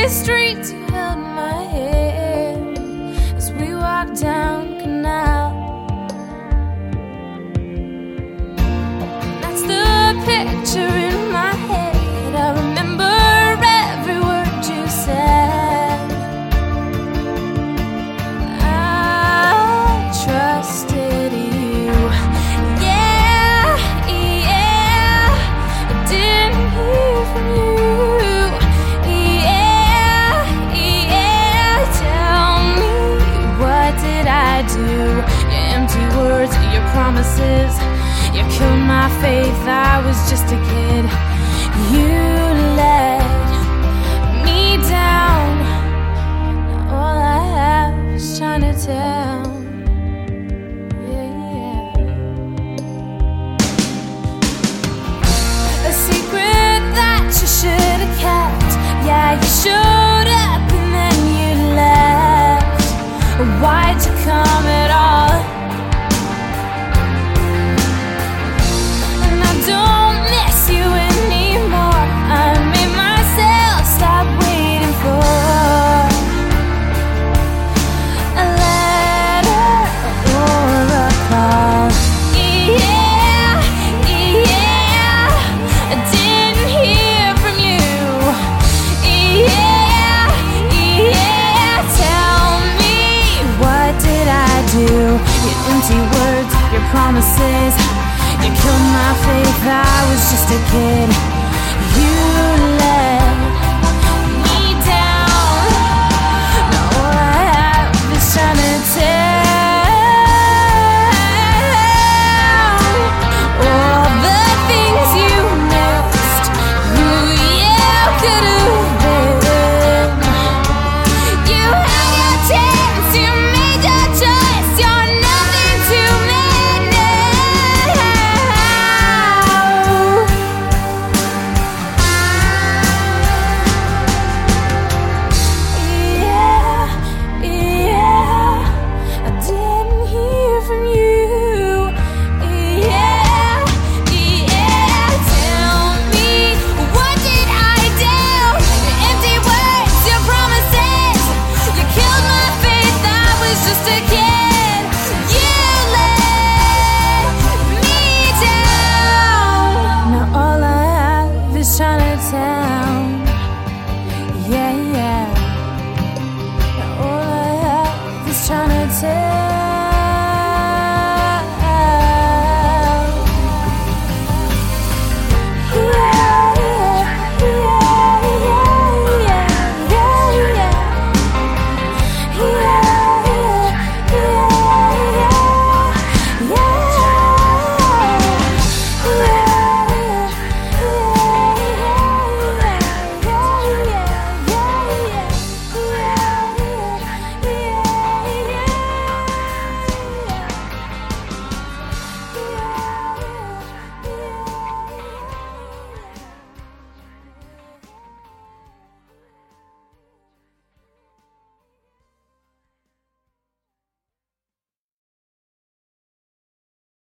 streets, you held my hand as we walked down Canal. That's the picture in my head. I remember every word you said. I trusted you. Yeah, yeah. I didn't hear from you. Yeah, yeah. Tell me, what did I do? Your empty words, your promises, you killed my faith. I was just a kid. You let me down. Now all I have is Chinatown. Yeah. A secret that you should have kept. Yeah, you showed up and then you left. Why'd you come at all? And I don't miss you anymore. I made myself stop waiting for a letter or a call. Yeah, yeah. I didn't hear from you. Yeah, yeah. Tell me, what did I do? Your empty words, your promises, you killed my faith. I was just a kid. You let me down. Now all I have is Chinatown. All the things you missed, who you could have been. You had your chance, you made your choice. You're nothing to me now. Yeah, yeah. I didn't hear from you. Yeah, yeah. Tell me, what did I do? Your empty words, your promises, you killed my faith. I was just a kid. You let me down. Now all I have is Chinatown.